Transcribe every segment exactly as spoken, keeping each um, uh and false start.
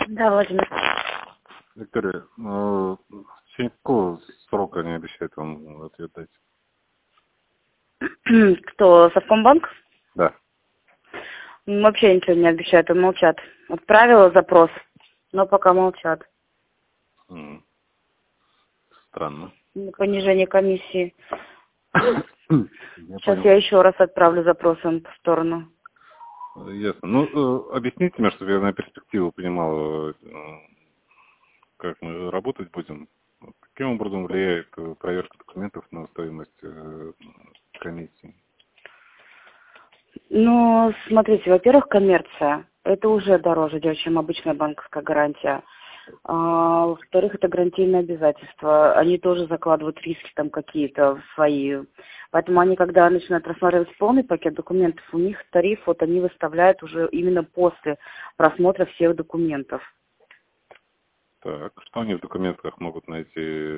Да, Владимир. Виктория, ну, в течение какого срока они обещают вам ответ дать? Кто, Совкомбанк? Да. М, Вообще ничего не обещают, и молчат. Отправила запрос, но пока молчат. М, Странно. На понижение комиссии. Я Сейчас понял. я еще раз отправлю запрос им в сторону. Ясно. Ну, э, объясните мне, чтобы я на перспективу понимал, э, как мы работать будем. Каким образом влияет э, проверка документов на стоимость э, комиссии? Ну, смотрите, во-первых, коммерция. Это уже дороже идет, чем обычная банковская гарантия. А, во-вторых, это гарантийные обязательства. Они тоже закладывают риски там какие-то свои. Поэтому они, когда начинают рассматривать полный пакет документов, у них тариф, вот они выставляют уже именно после просмотра всех документов. Так, что они в документах могут найти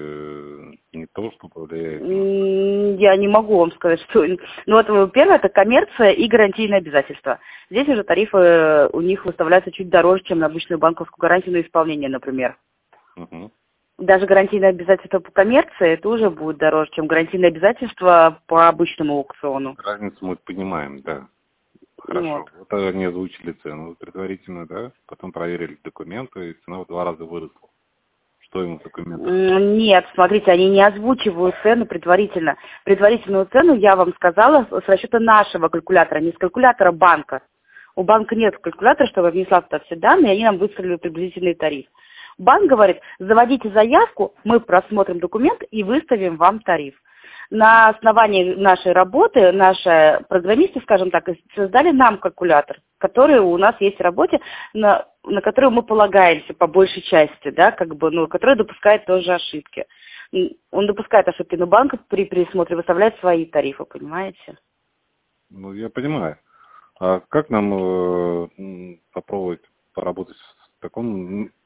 э, не то, что повлияет на... М, Я не могу вам сказать, что... Ну, вот первое, это коммерция и гарантийные обязательства. Здесь уже тарифы у них выставляются чуть дороже, чем на обычную банковскую гарантию на исполнение, например. Угу. Даже гарантийные обязательства по коммерции, это уже будет дороже, чем гарантийные обязательства по обычному аукциону. Разницу мы понимаем, да. Вот. Хорошо. Вот они озвучили цену предварительно, да? Потом проверили документы, и цена в два раза выросла. Что им в документах? М, Нет, смотрите, они не озвучивают цену предварительно. Предварительную цену я вам сказала с расчета нашего калькулятора, не с калькулятора банка. У банка нет калькулятора, чтобы внесла туда все данные, и они нам выставили приблизительный тариф. Банк говорит, заводите заявку, мы просмотрим документ и выставим вам тариф. На основании нашей работы, наши программисты, скажем так, создали нам калькулятор, который у нас есть в работе, на, на который мы полагаемся по большей части, да, как бы, ну, который допускает тоже ошибки. М, Он допускает ошибки, но банк при пересмотре выставляет свои тарифы, понимаете? Ну, я понимаю. А как нам э, м, попробовать поработать в таком м,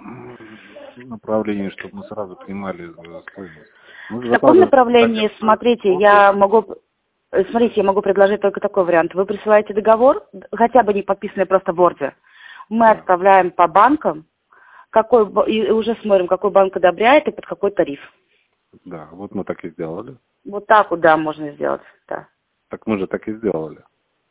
направлении, чтобы мы сразу понимали э, стоимость? Мы В же таком закладываем направлении, коммерцию. смотрите, Просто я могу, э, смотрите, я могу предложить только такой вариант. Вы присылаете договор, хотя бы не подписанный просто в Word. Мы да. отправляем по банкам, какой, ба- и уже смотрим, какой банк одобряет и под какой тариф. Да, вот мы так и сделали. Вот так вот, да, можно сделать, да. Так мы же так и сделали.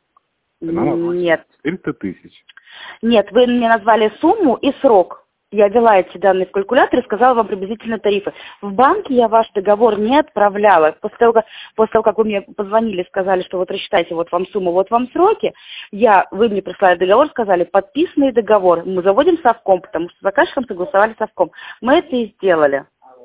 И нам М, озвучили Нет. четыреста тысяч. Нет, вы мне назвали сумму и срок. Я ввела эти данные в калькулятор и сказала вам приблизительно тарифы. В банке я ваш договор не отправляла. После того, как, после того, как вы мне позвонили, сказали, что вот рассчитайте, вот вам сумму, вот вам сроки, я, вы мне прислали договор, сказали, подписанный договор. Мы заводим совком, потому что с заказчиком согласовали совком. Мы это и сделали.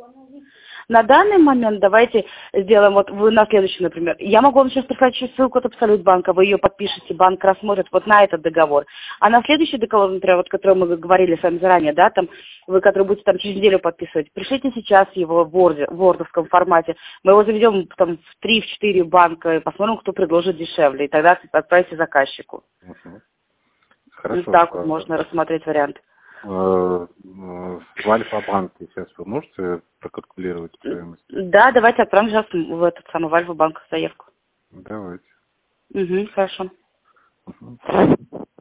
На данный момент давайте сделаем, вот вы на следующий, например. Я могу вам сейчас прислать еще ссылку от Абсолютбанка, вы ее подпишете, банк рассмотрит вот на этот договор. А на следующий договор, например, вот который мы говорили с вами заранее, да, там, вы, который будете там через неделю подписывать, пришлите сейчас его в Word, в вордовском формате. Мы его заведем там в три-четыре банка и посмотрим, кто предложит дешевле, и тогда отправите заказчику. Угу. Вот Хорошо. так вот можно рассмотреть вариант. Э, э, В Альфа-банке сейчас вы можете прокалькулировать стоимость? Да, давайте отправим сейчас в этот самый в Альфа-банк заявку. Давайте. Угу, хорошо. Мгм.